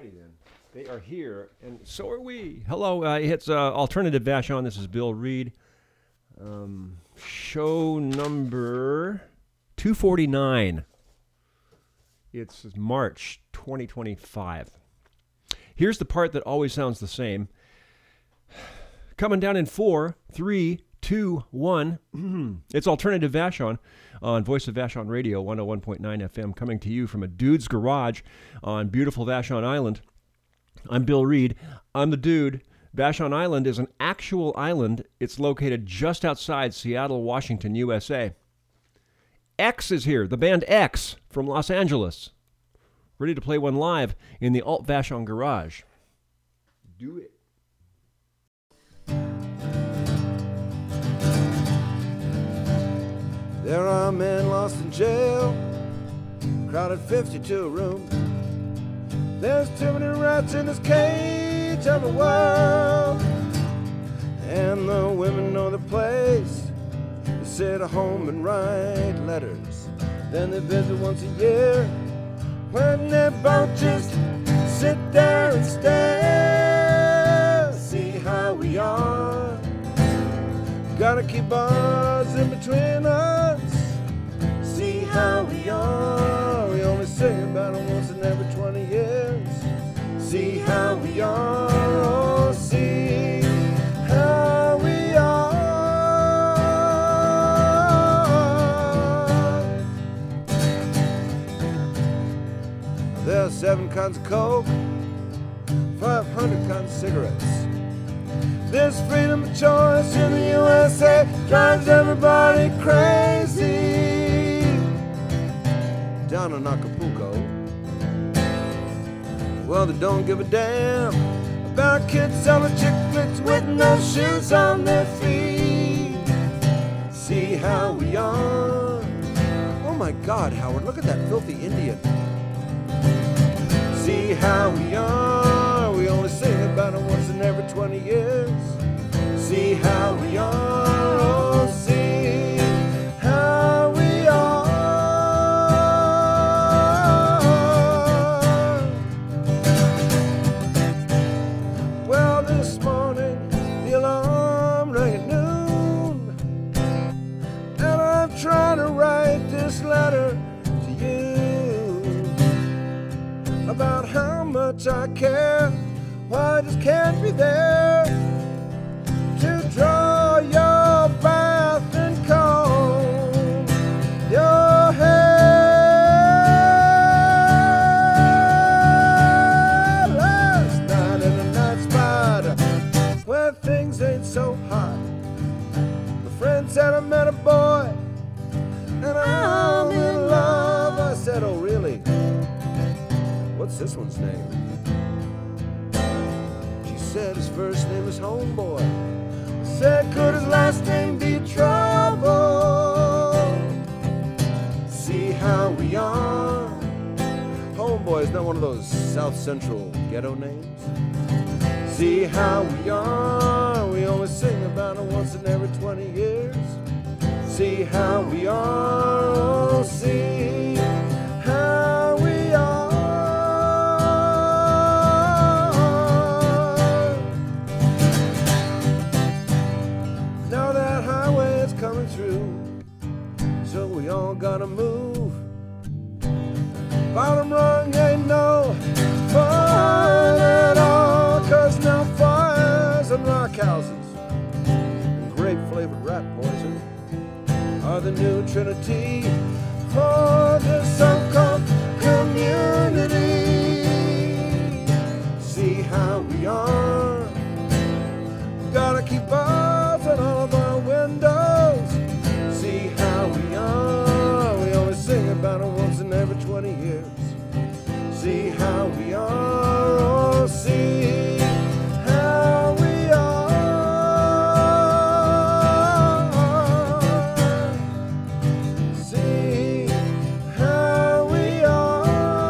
righty then. They are here, and so are we. Hello, it's Alternative Vashon. This is Bill Reed. Show number 249. It's March 2025. Here's the part that always sounds the same. Coming down in 4, 3, 2, 1. It's Alternative Vashon on Voice of Vashon Radio, 101.9 FM, coming to you from a dude's garage on beautiful Vashon Island. I'm Bill Reed. I'm the dude. Vashon Island is an actual island. It's located just outside Seattle, Washington, USA. X is here, the band X from Los Angeles. Ready to play one live in the Alt Vashon garage. Do it. There are men lost in jail, crowded 52 rooms. There's too many rats in this cage of the world. And the women know the place. They sit at home and write letters. Then they visit once a year, when they both just sit there and stare. See how we are. Gotta keep bars in between us. See how we are. We only sing about it once in every 20 years. See how we are. Oh, see how we are. There are 7 kinds of coke, 500 kinds of cigarettes. This freedom of choice in the USA drives everybody crazy. Down in Acapulco, well, they don't give a damn about kids selling chiclets with no shoes on their feet. See how we are. Oh my God, Howard, look at that filthy Indian. See how we are. We only sing about it once in every 20 years. See how we are. Oh, see how we are. Well, this morning the alarm rang at noon, and I'm trying to write this letter to you about how much I care. Why I just can't be there to draw your bath and comb your hair. Last night in a night spot where things ain't so hot, my friend said I met a boy and I'm in love. I said, oh really? What's this one's name? She said his first name is Homeboy. I said, could his last name be Trouble? See how we are. Homeboy is not one of those South Central ghetto names. See how we are. We only sing about it once in every 20 years. See how we are. Oh, see how we are. Coming through, so we all gotta move. Bottom rung ain't no fun at all, 'cause now fires and rock houses and grape flavored rat poison are the new trinity for this so-called community. See how we are. Gotta keep bars on all of our windows. See how we are. We only sing about it once in every 20 years. See how we are. Oh, see how we are. See how we are.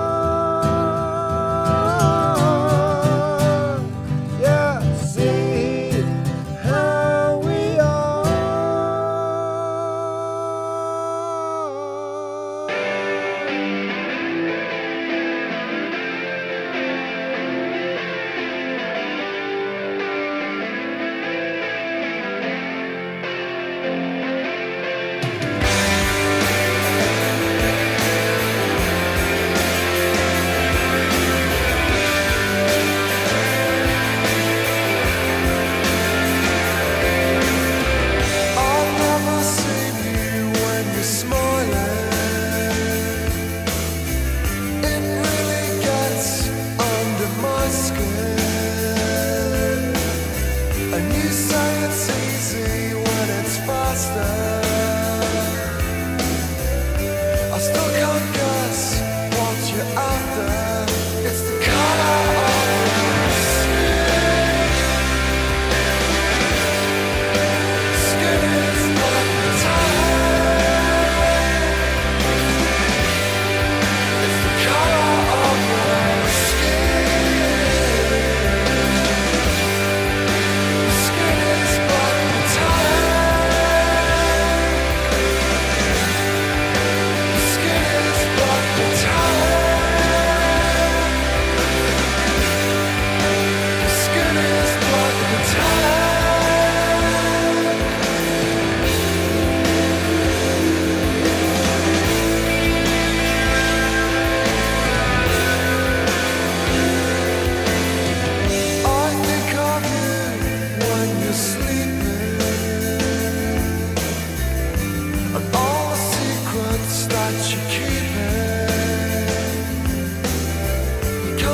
Yeah, see how we are.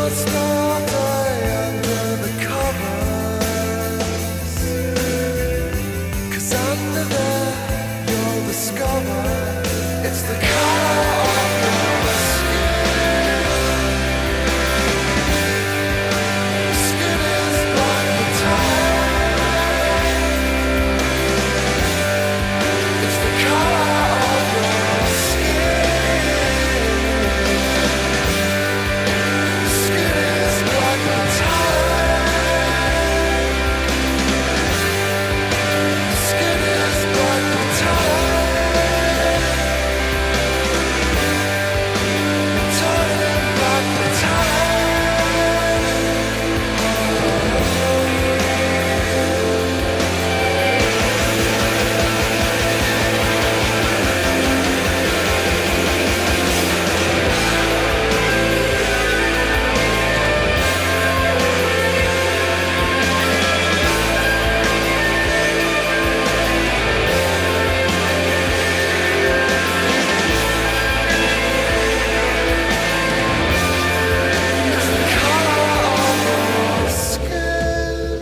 must not die under the covers, 'cause under there you'll discover it's the color of your skin. Skin is black metallic. It's the color of your skin. Skin is black metallic. Skin is black metallic. Metallic, black metallic. It's the color of your skin.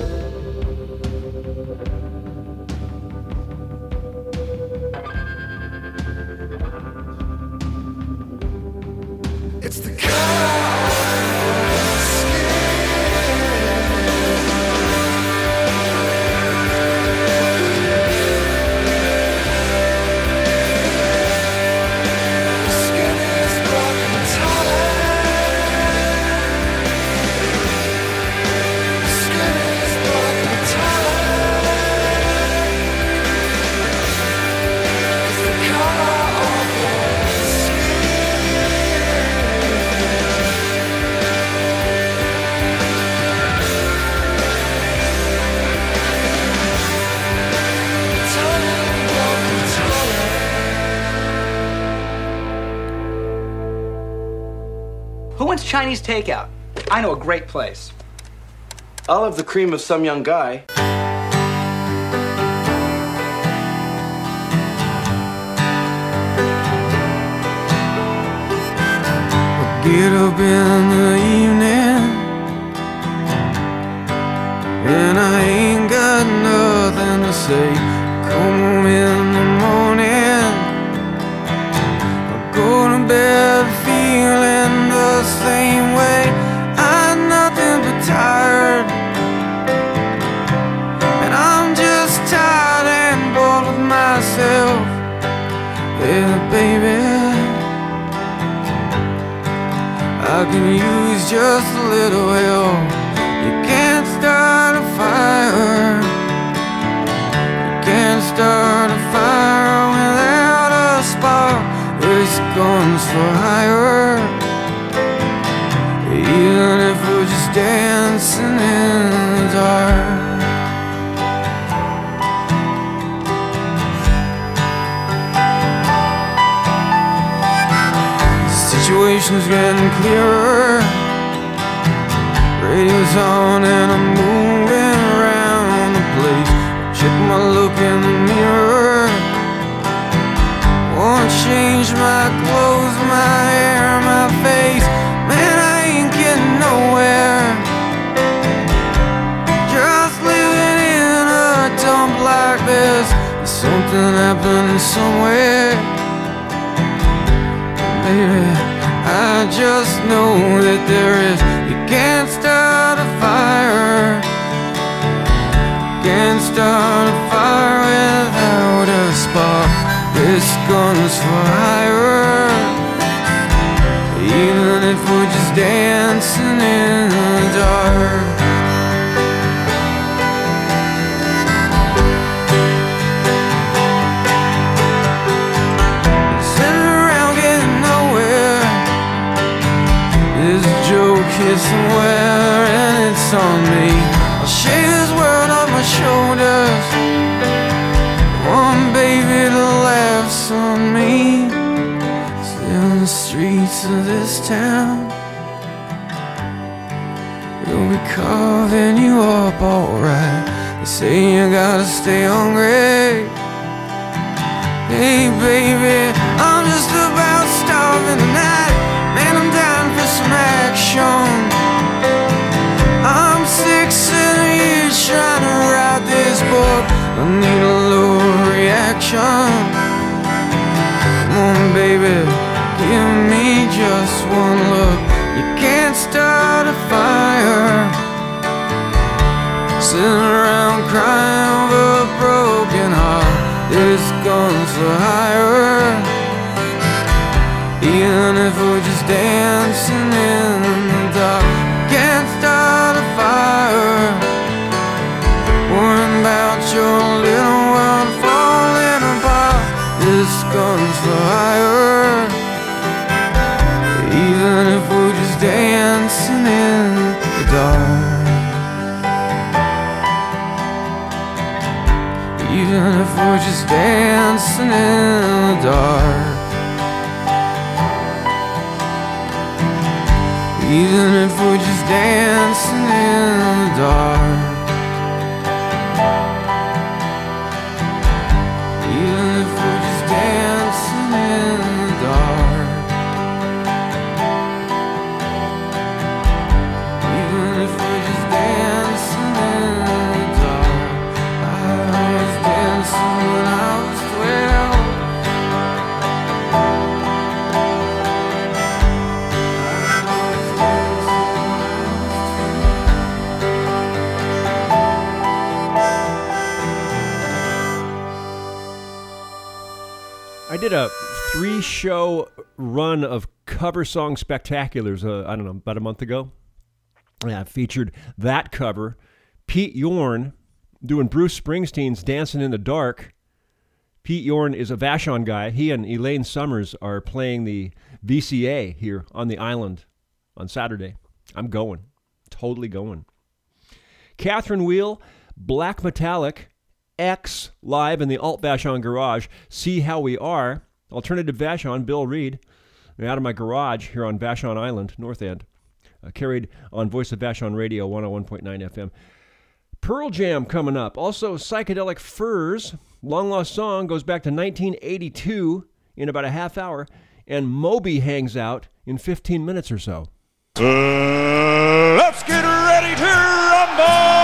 It's the color of your skin. Skin is black metallic. Skin is black metallic. It's the color of your Who wants Chinese takeout? I know a great place. I'll have the cream of some young guy. Get up in the evening, and I ain't got nothing to say. Come home in the morning, I go to bed feeling the same way. I'm nothing but tired, and I'm just tired and bored with myself. Yeah, baby, I can use just a little help. You can't start a fire. You can't start a fire without a spark. This gun's for hire. Even if we're just dancing in the dark. Situation's getting clearer. Radio's on and I'm moving around the place. Check my look in the mirror. Wanna change my clothes, my hair, my face. Man, I ain't getting nowhere. Just living in a dump like this. There's something happening somewhere. Baby, I just know that there is. You can't start a fire. Can't start a fire without a spark. This gun's for hire. Even if we're just dancing in the dark. Here somewhere and it's on me. I'll shake this world off my shoulders. One baby that laughs on me. Still in the streets of this town. We'll be carving you up alright. They say you gotta stay hungry. Hey baby, I'm just about starving tonight. Man, I'm down for some action. I need a low reaction. Come on, baby, give me just one look. You can't start a fire sitting around crying over a broken heart. This gun's for hire. Even if we're just dancing in the dark, can't start a fire, worrying about your little world falling apart. This gun's for hire. Even if we're just dancing in the dark, even if we're just dancing in the dark, even if we're just dancing in the dark, even if we're just dancing in the dark, even if we're just dancing in the dark. I was dancing when I was 12. I did a 3-show run of cover song spectaculars, I don't know, about a month ago. I featured that cover, Pete Yorn doing Bruce Springsteen's Dancing in the Dark. Pete Yorn is a Vashon guy. He and Elaine Summers are playing the VCA here on the island on Saturday. I'm going, totally going. Catherine Wheel, Black Metallic, X live in the Alt Vashon Garage. See How We Are, Alternative Vashon, Bill Reed. Out of my garage here on Vashon Island, North End. Carried on Voice of Vashon Radio, 101.9 FM. Pearl Jam coming up. Also, Psychedelic Furs. Long Lost Song goes back to 1982 in about a half hour. And Moby hangs out in 15 minutes or so. Let's get ready to rumble!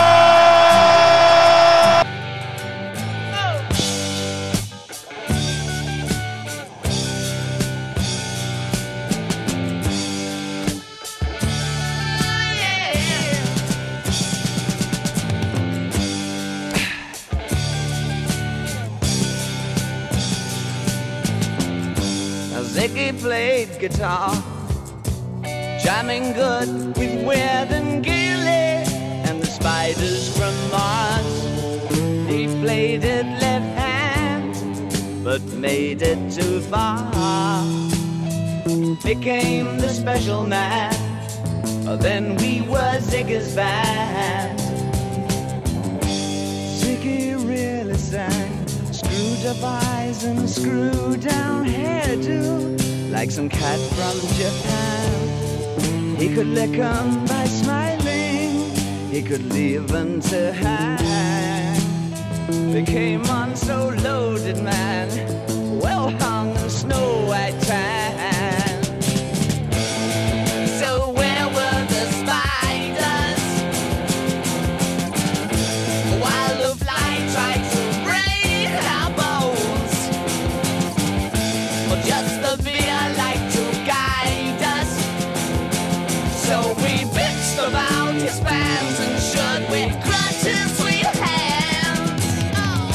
Ziggy played guitar, jamming good with Weird and Gilly and the Spiders from Mars. He played it left hand, but made it too far. Became the special man, then we were Ziggy's band. Ziggy really sang, screwed up eyes and screwed down hairdo, like some cat from Japan. He could lick 'em by smiling, he could leave them to hang. They came on so loaded, man, well hung in snow white tan. So where were the spiders while the fly tried to break our bones? Or just the beer like to guide us? So we bitched about his pants and should we crushed his sweet hands. Oh.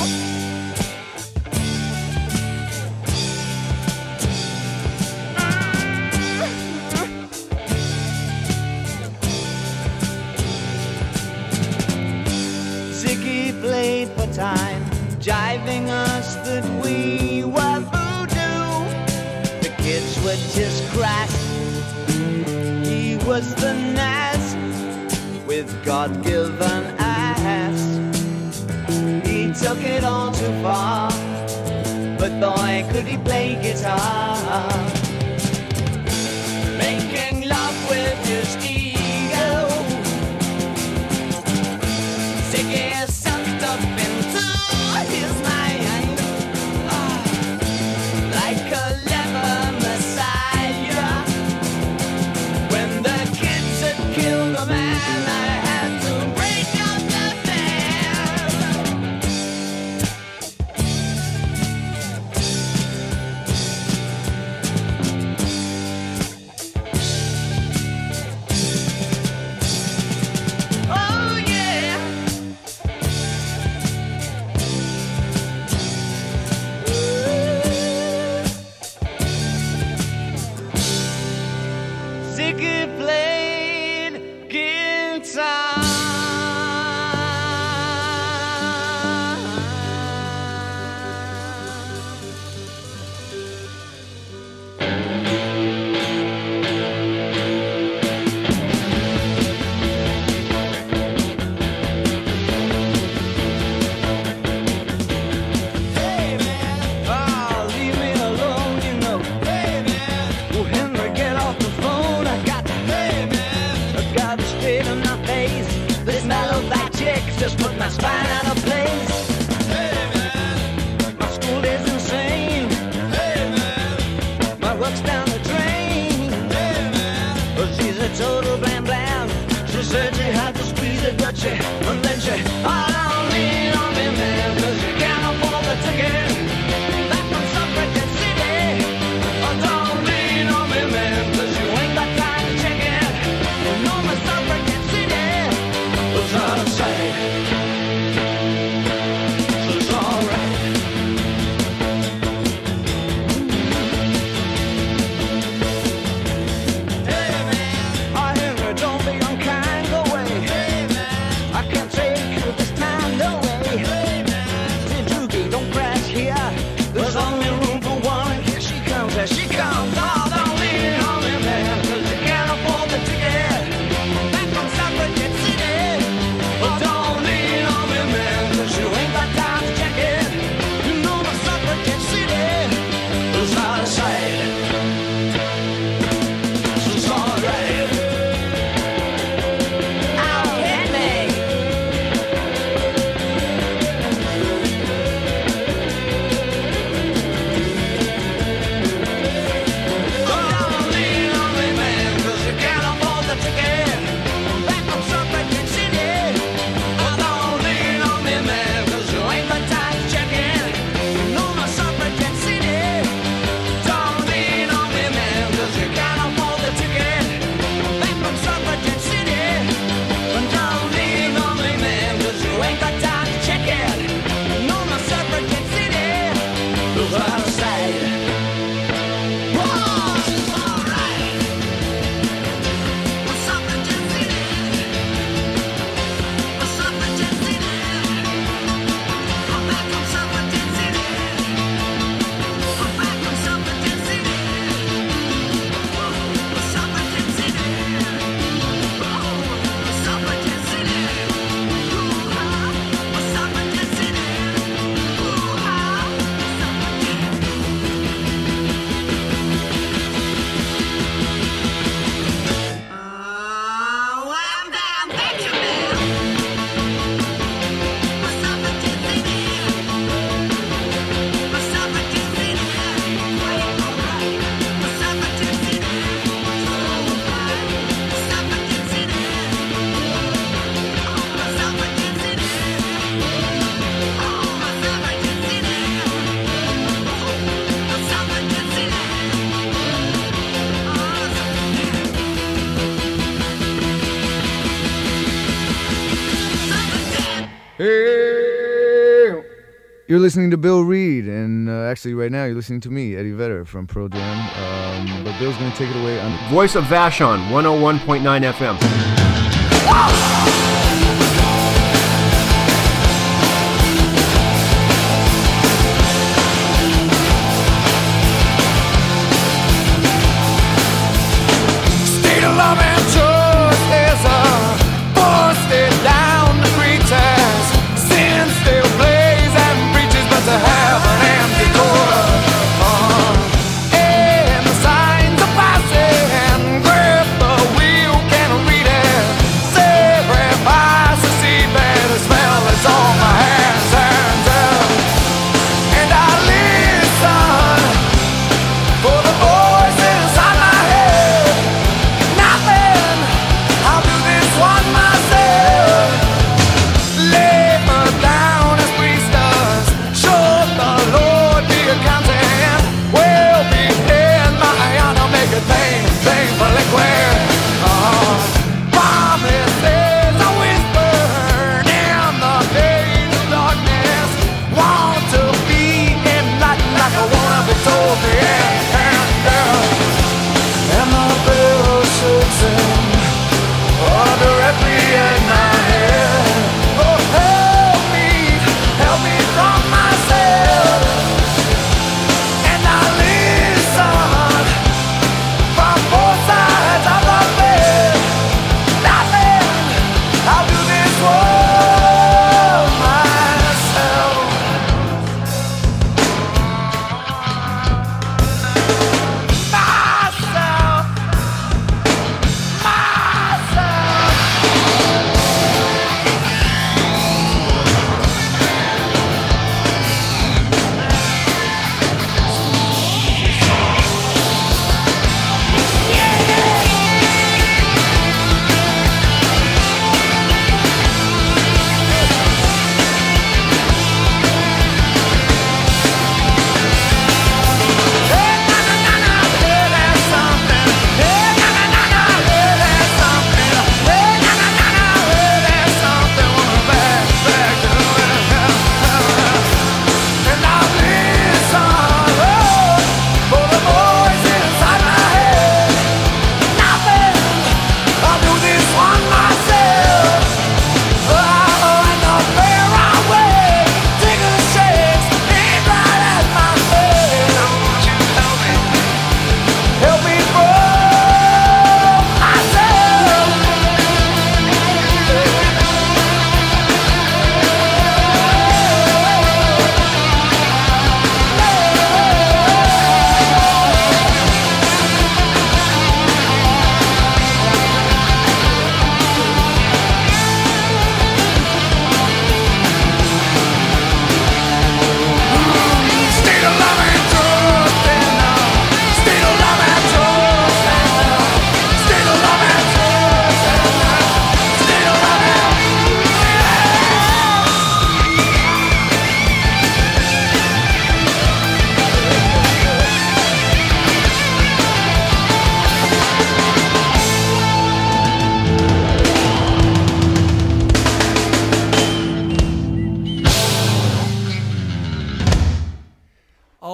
Ziggy played for time, jiving us that we were voodoo. The kids were just crass, he was the Nas with God-given ass. He took it all too far, but boy could he play guitar. Making love with his ego, Ziggy sucked up into his mind, like a leper messiah. When the kids had killed a man, I had to break up the band. straight on my face. But his mellow like chicks just put my spine out of place. Hey man, my school is insane. Hey man, my work's down the drain. Hey man, well, she's a total blam blam. She said she had to squeeze it, but she, and then she, oh, don't lean on me, man, 'cause you can't afford the ticket. Back from Suffragette City. Oh, don't lean on me, man, 'cause you ain't got time to check it. You know my Suffragette City was out of sight. So it's alright. Hey man, I hear me, don't be unkind, go away. Hey man, I can't take you this time, no way. Hey man, say Doogie, don't crash here. There's only room for one. Here she comes, there she comes. Oh, don't lean on me, man, 'cause you can't afford the ticket. Back from Suffragette City. Well, don't lean on me, man, 'cause you ain't got time to check it. You know my Suffragette City is out of sight. So it's alright. Oh, hit me. Don't lean on me, man, 'cause you can't afford the ticket. Back from Suffragette City. Oh, don't lean on me, man, 'cause you ain't got time to check it. You know my Suffragette City. Don't lean on me, man, 'cause you can't afford the ticket. Back from Suffragette City. Don't lean on me, man, 'cause you ain't got time to check it. You know my Suffragette City is out of sight. Whoa, it's alright. My Suffragette City. My Suffragette City. I'm back from Suffragette City. I'm back from Suffragette City. My Suffragette City. My Suffragette City. Ooh-ah. My Suffragette City. Ooh-ah. I'm down, thank you, man. My Suffragette City. My Suffragette City. Alright. My Suffragette City. Alright. My Suffragette City. My Suffragette City. My Suffragette City. My Suffragette City. Hey! You're listening to Bill Reed, and actually right now you're listening to me, Eddie Vedder from Pearl Jam. But Bill's going to take it away on Voice of Vashon, 101.9 FM. State of love and trust is a busted down the pretense. Sin still plays and preaches, but to have an empty door. And the signs are passing, and grip the wheel, can't read it. Sacrifice the seabed, the smell is on my hands and I listen for the voice inside my head. Nothing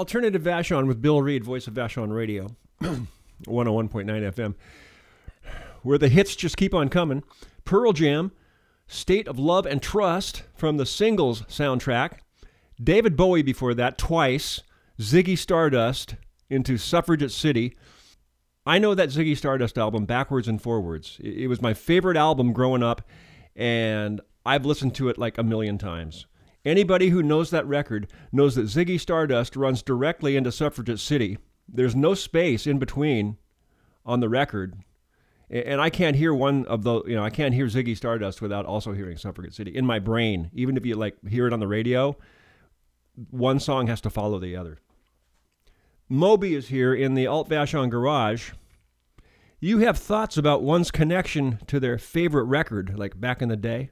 Alternative Vashon with Bill Reed, voice of Vashon Radio, 101.9 FM, where the hits just keep on coming. Pearl Jam, State of Love and Trust from the Singles soundtrack. David Bowie before that, twice. Ziggy Stardust into Suffragette City. I know that Ziggy Stardust album backwards and forwards. It was my favorite album growing up, and I've listened to it like a million times. Anybody who knows that record knows that Ziggy Stardust runs directly into Suffragette City. There's no space in between on the record. And I can't hear I can't hear Ziggy Stardust without also hearing Suffragette City in my brain. Even if you hear it on the radio, one song has to follow the other. Moby is here in the Alt Vashon Garage. You have thoughts about one's connection to their favorite record, like back in the day?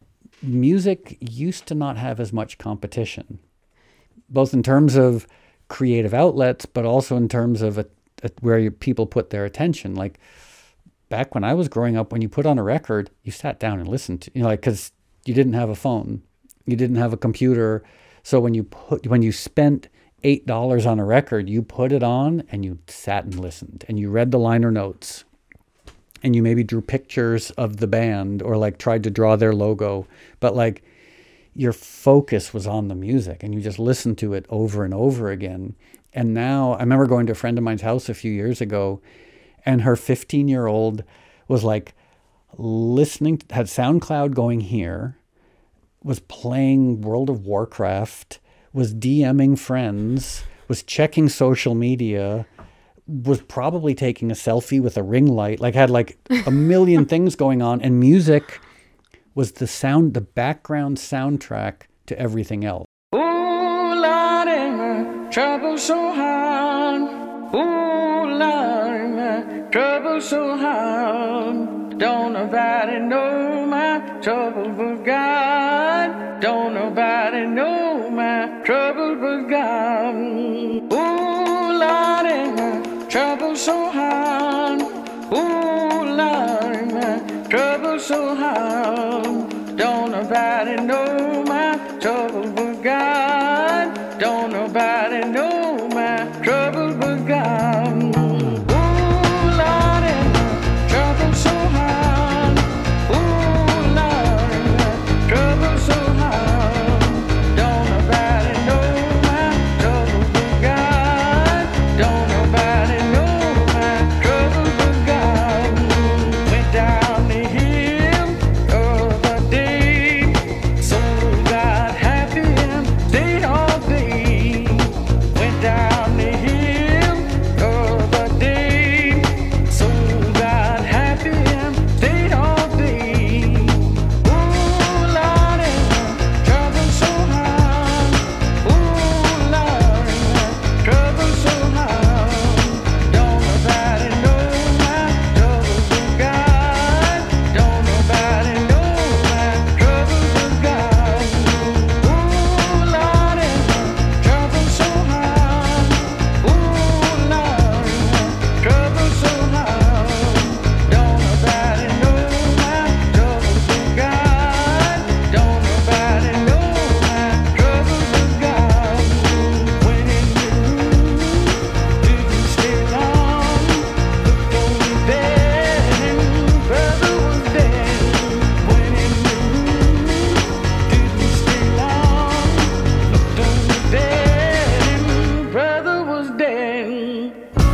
Music used to not have as much competition, both in terms of creative outlets, but also in terms of where people put their attention. Like back when I was growing up, when you put on a record, you sat down and listened to, because you didn't have a phone, you didn't have a computer. So when you spent $8 on a record, you put it on and you sat and listened and you read the liner notes. And you maybe drew pictures of the band or tried to draw their logo. But your focus was on the music and you just listened to it over and over again. And now I remember going to a friend of mine's house a few years ago and her 15-year-old was listening, had SoundCloud going here, was playing World of Warcraft, was DMing friends, was checking social media, was probably taking a selfie with a ring light, had a million things going on, and music was the background soundtrack to everything else. Ooh, Lordy, my trouble so hard. Ooh, Lordy, my trouble so hard. Don't nobody know my trouble but God. Don't nobody know my trouble but God. Ooh, Lordy, my trouble so hard. Ooh, Lord, my trouble so hard. Don't nobody know my trouble but God. Don't nobody know my trouble but God. Ooh, Lord, my trouble so hard. Ooh, Lord, my trouble so hard. Don't nobody know my trouble but God. Don't nobody know my trouble but God. Went down the hill the other day, so got happy and stayed all day. Went down the hill the other day, so got happy and stayed all day. Ooh, Lordy, my trouble so hard. Ooh, Lordy, my trouble so hard. Don't nobody know my trouble but God. Don't nobody know my trouble but God. Ooh, Lordy, my trouble so hard. Ooh, Lordy, my trouble so hard. Don't nobody know my trouble but God. Don't nobody know my trouble but God. When in the room, didn't stay long. Looked on the bed and brother was dead. When in the room, didn't stay long. Looked on the bed and brother was dead.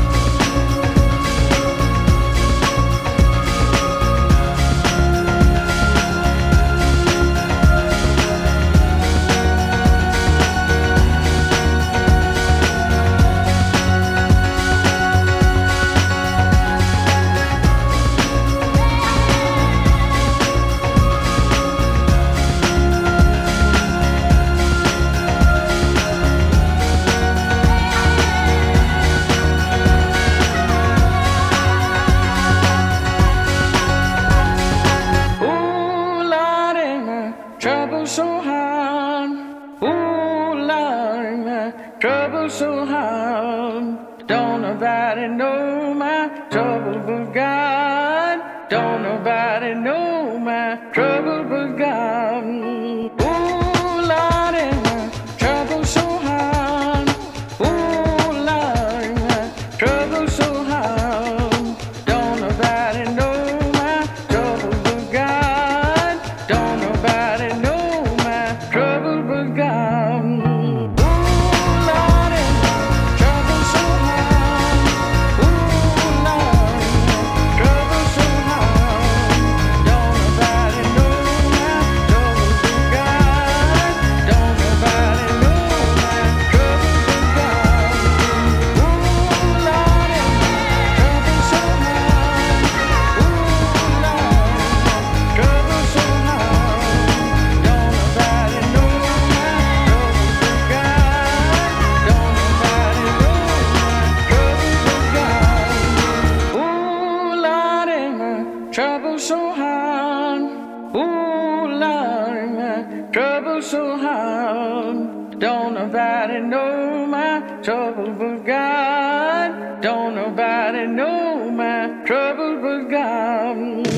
Ooh, Lordy, my trouble so hard. Ooh, Lordy, my trouble so hard. Don't nobody know my trouble but God. Don't nobody know my trouble but God. Ooh, Lordy, my trouble so hard. Ooh, Ooh, Lord, my trouble so hard. Don't nobody know my trouble but God. Don't nobody know my trouble but God.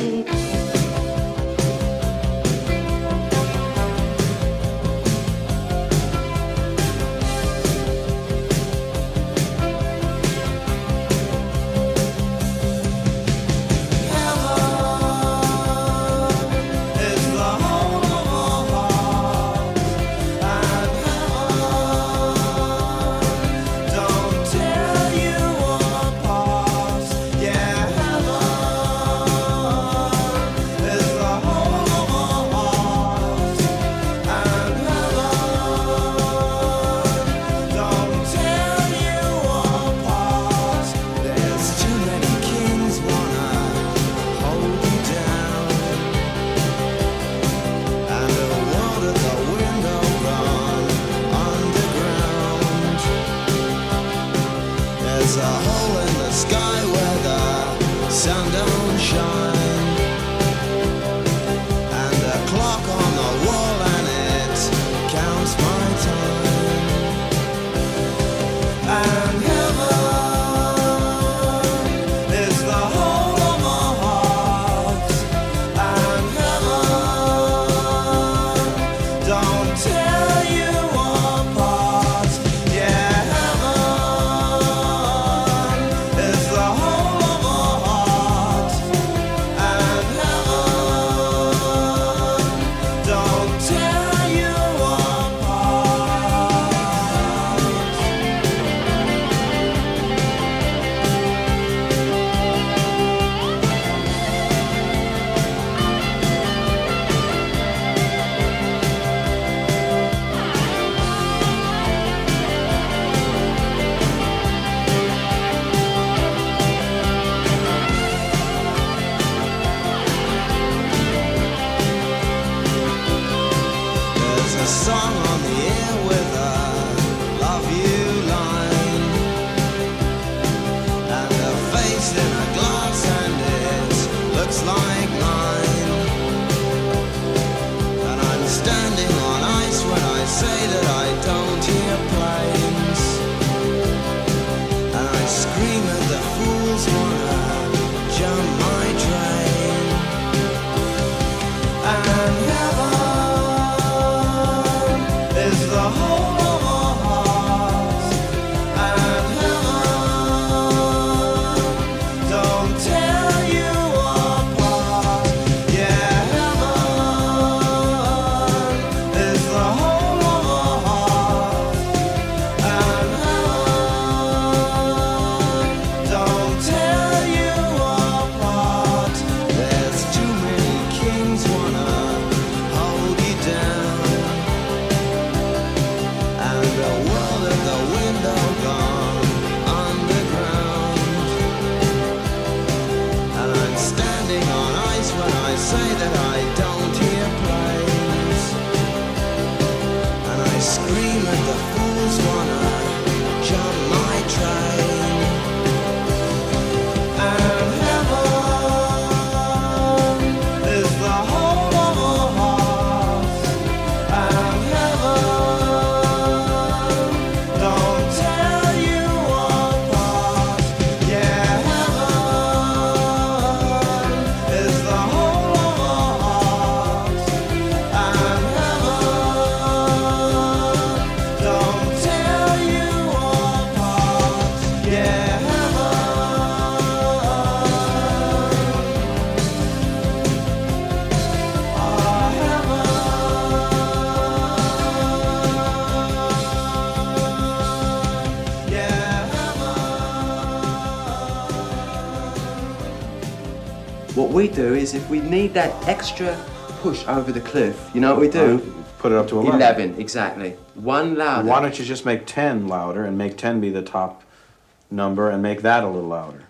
What we do is if we need that extra push over the cliff, you know what we do? Put it up to 11. 11, exactly. One louder. Why don't you just make 10 louder and make 10 be the top number and make that a little louder?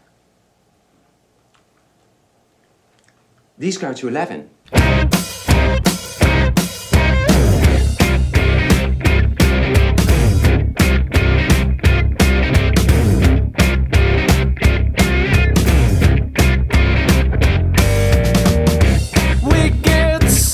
These go to 11. We get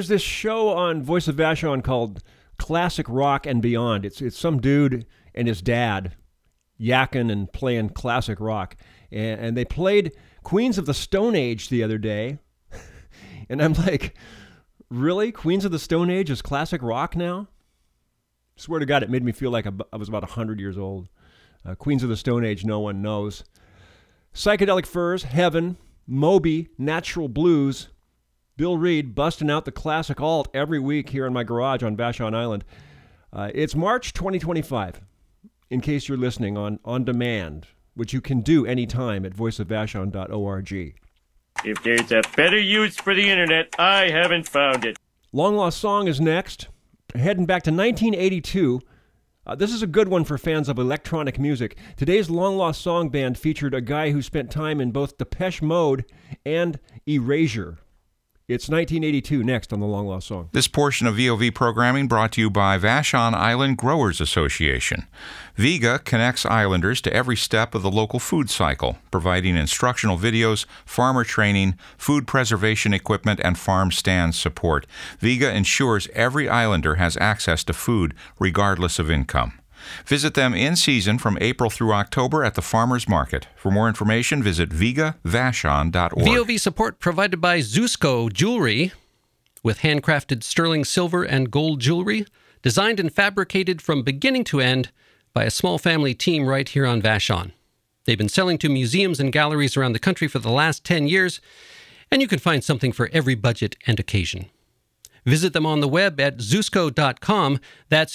this show on Voice of Vashon called Classic Rock and Beyond. It's some dude and his dad yakking and playing classic rock. And they played Queens of the Stone Age the other day. And I'm like, really? Queens of the Stone Age is classic rock now? Swear to God, it made me feel like I was about 100 years old. Queens of the Stone Age, no one knows. Psychedelic Furs, Heaven, Moby, Natural Blues, Bill Reed busting out the classic alt every week here in my garage on Vashon Island. It's March 2025, in case you're listening on demand, which you can do anytime at voiceofvashon.org. If there's a better use for the internet, I haven't found it. Long Lost Song is next. Heading back to 1982. This is a good one for fans of electronic music. Today's Long Lost Song band featured a guy who spent time in both Depeche Mode and Erasure. It's 1982 next on the Long Lost Song. This portion of VOV programming brought to you by Vashon Island Growers Association. VIGA connects islanders to every step of the local food cycle, providing instructional videos, farmer training, food preservation equipment, and farm stand support. VIGA ensures every islander has access to food regardless of income. Visit them in season from April through October at the Farmers Market. For more information, visit vigavashon.org. VOV support provided by Zusco Jewelry, with handcrafted sterling silver and gold jewelry, designed and fabricated from beginning to end by a small family team right here on Vashon. They've been selling to museums and galleries around the country for the last 10 years, and you can find something for every budget and occasion. Visit them on the web at Zusco.com. That's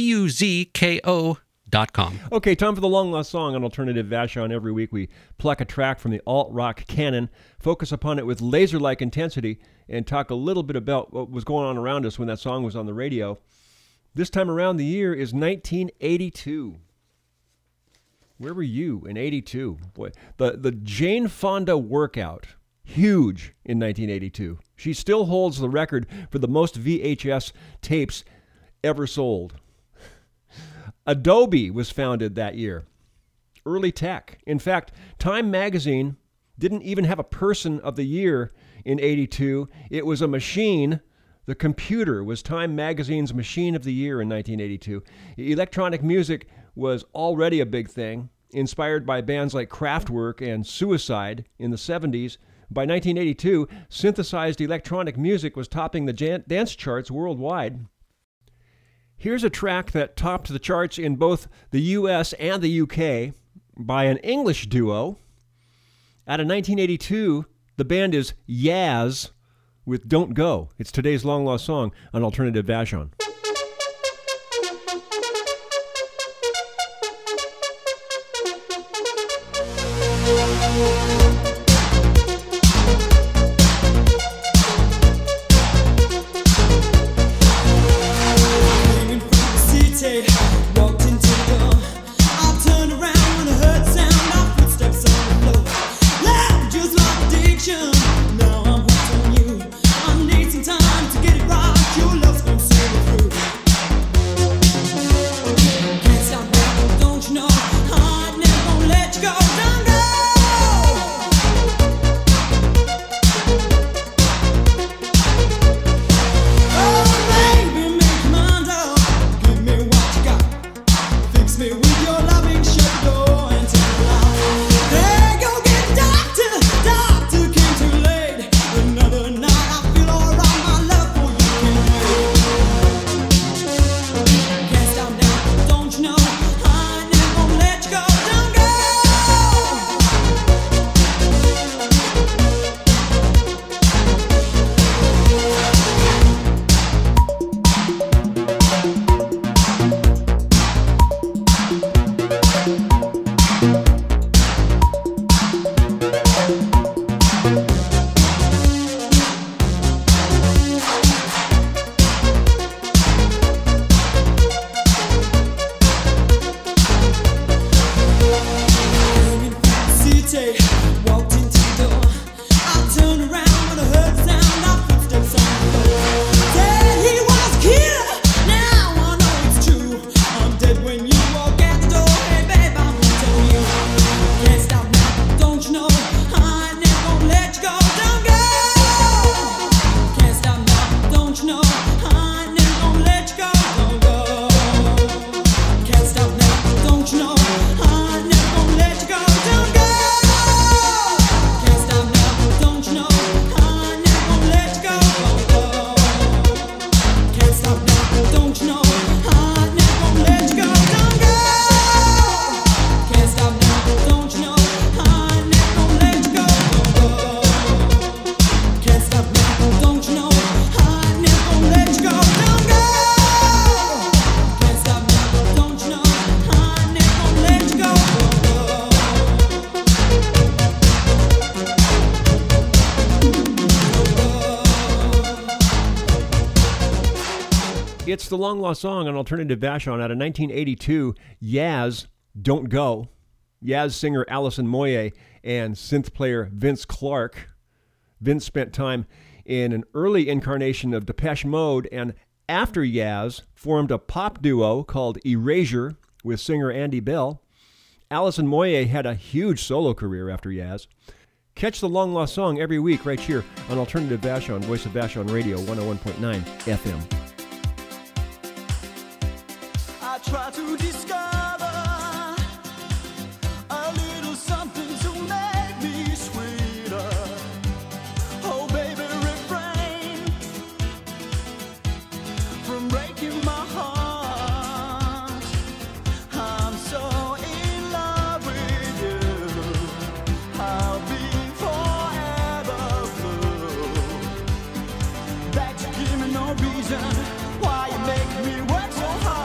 Zuzko.com. Okay, time for the Long Lost Song on Alternative Vashon. Every week we pluck a track from the alt-rock canon, focus upon it with laser-like intensity, and talk a little bit about what was going on around us when that song was on the radio. This time around, the year is 1982. Where were you in 82? Boy, the Jane Fonda workout, huge in 1982. She still holds the record for the most VHS tapes ever sold. Adobe was founded that year. Early tech. In fact, Time magazine didn't even have a person of the year in 82. It was a machine. The computer was Time magazine's machine of the year in 1982. Electronic music was already a big thing, inspired by bands like Kraftwerk and Suicide in the 70s. By 1982, synthesized electronic music was topping the dance charts worldwide. Here's a track that topped the charts in both the US and the UK by an English duo. Out of 1982, the band is Yaz with Don't Go. It's today's Long Lost Song on Alternative Vashon. Now I'm hooked on you. I need some time to get it right. Your love's gonna see me through. It's the long-lost song on Alternative Vashon out of 1982, Yaz, Don't Go. Yaz singer Alison Moyet and synth player Vince Clarke. Vince spent time in an early incarnation of Depeche Mode, and after Yaz, formed a pop duo called Erasure with singer Andy Bell. Alison Moyet had a huge solo career after Yaz. Catch the long-lost song every week right here on Alternative Vashon, Voice of Vashon Radio, 101.9 FM. Try to discover a little something to make me sweeter. Oh, baby, refrain from breaking my heart. I'm so in love with you. I'll be forever blue. That you give me no reason why you make me work so hard.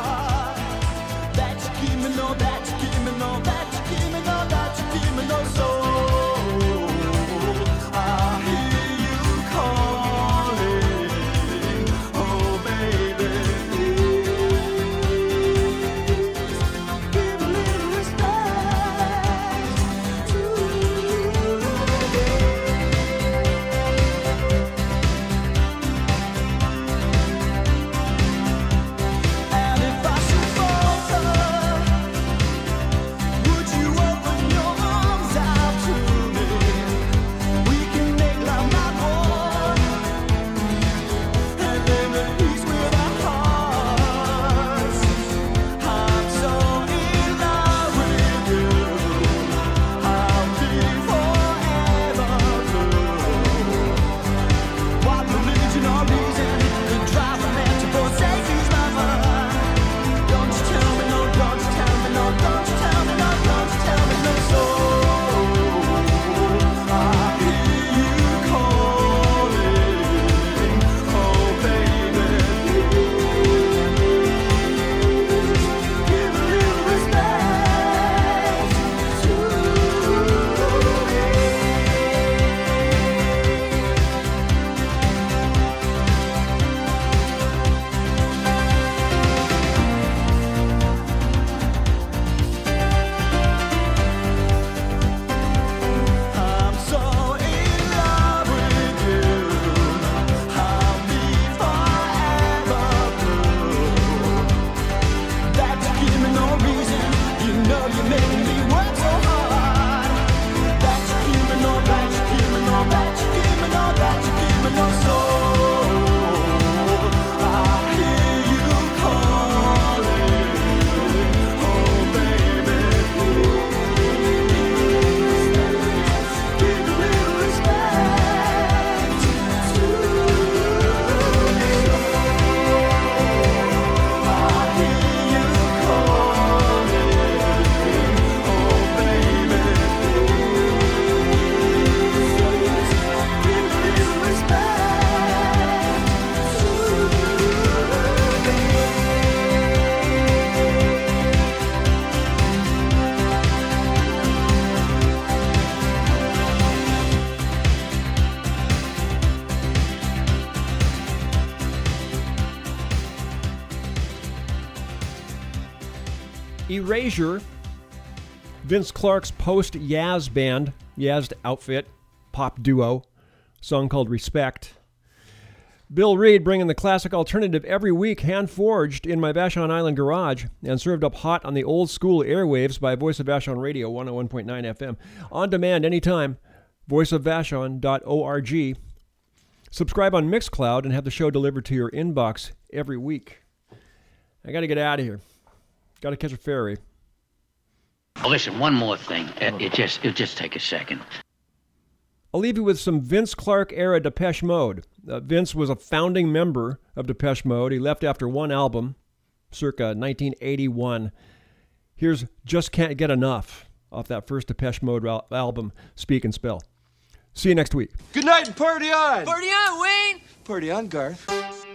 Erasure, Vince Clarke's post-Yaz band, Yaz outfit, pop duo, song called Respect. Bill Reed bringing the classic alternative every week, hand-forged in my Vashon Island garage and served up hot on the old-school airwaves by Voice of Vashon Radio, 101.9 FM. On demand anytime, voiceofvashon.org. Subscribe on Mixcloud and have the show delivered to your inbox every week. I got to get out of here. Got to catch a ferry. Oh, listen, one more thing. It'll just take a second. I'll leave you with some Vince Clarke era Depeche Mode. Vince was a founding member of Depeche Mode. He left after one album, circa 1981. Here's Just Can't Get Enough off that first Depeche Mode album, Speak and Spell. See you next week. Good night and party on! Party on, Wayne! Party on, Garth.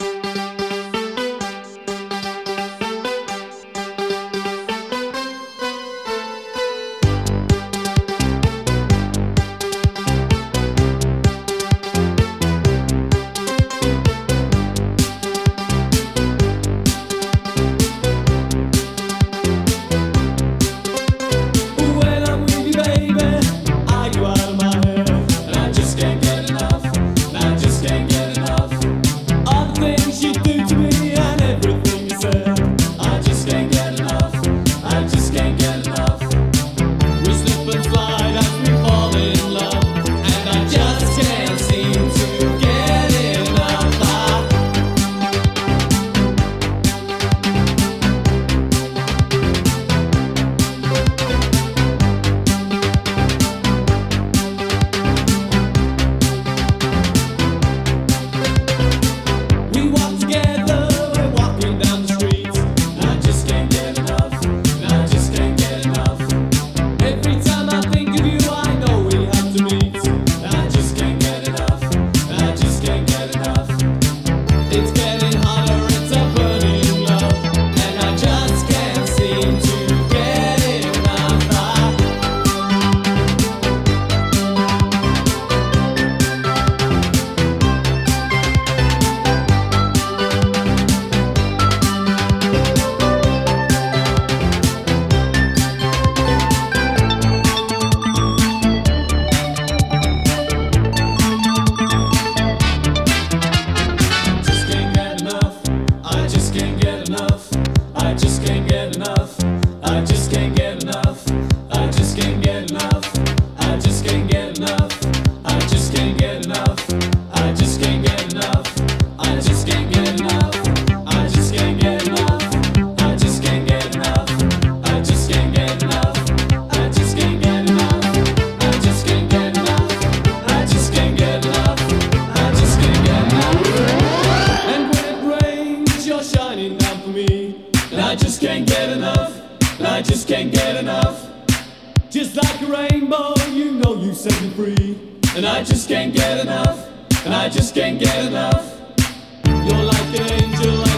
Just like a rainbow, you know you set me free. And I just can't get enough, and I just can't get enough. You're like an angel.